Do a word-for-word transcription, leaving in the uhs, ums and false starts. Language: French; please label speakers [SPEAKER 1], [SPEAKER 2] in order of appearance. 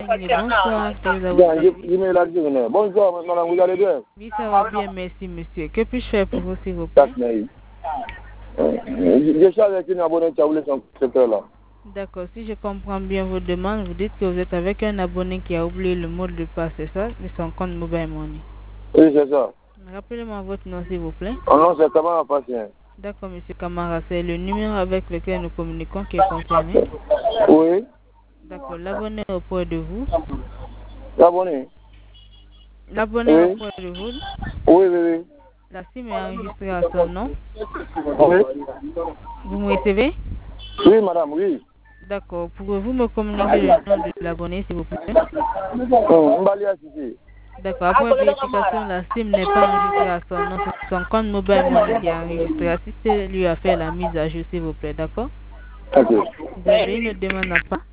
[SPEAKER 1] Bonsoir, que vous avez
[SPEAKER 2] Bien, je,
[SPEAKER 1] servi.
[SPEAKER 2] je mets la journée. Bonsoir, madame, vous allez bien?
[SPEAKER 1] Oui, ça va bien, merci monsieur. Que puis-je faire pour vous, s'il vous plaît?
[SPEAKER 2] Quatre mails. Euh, Je je suis avec une abonnée qui a voulu son secteur là.
[SPEAKER 1] D'accord, si je comprends bien vos demandes, vous dites que vous êtes avec un abonné qui a oublié le mot de passe, c'est ça, de son compte Mobile Money.
[SPEAKER 2] Oui, c'est ça.
[SPEAKER 1] Rappelez-moi votre nom, s'il vous plaît.
[SPEAKER 2] Oh non, c'est comment patient.
[SPEAKER 1] D'accord, monsieur Camara, c'est le numéro avec lequel nous communiquons qui est concerné.
[SPEAKER 2] Oui,
[SPEAKER 1] D'accord, l'abonné est auprès de vous.
[SPEAKER 2] l'abonné.
[SPEAKER 1] L'abonné est
[SPEAKER 2] Oui,
[SPEAKER 1] auprès de vous.
[SPEAKER 2] oui, oui, oui.
[SPEAKER 1] La SIM est enregistrée à son nom.
[SPEAKER 2] Oui,
[SPEAKER 1] Vous me recevez?
[SPEAKER 2] oui, madame, oui.
[SPEAKER 1] D'accord, pouvez-vous me communiquer le nom de l'abonné, s'il vous plaît?
[SPEAKER 2] Hum, Mbali Assisi.
[SPEAKER 1] D'accord, après vérification, la SIM n'est pas enregistrée à son nom, c'est son compte Mobile Money qui est enregistré. Assistez-lui à faire la mise à jour, s'il vous plaît, d'accord?
[SPEAKER 2] Ok.
[SPEAKER 1] Vous avez une demande à part?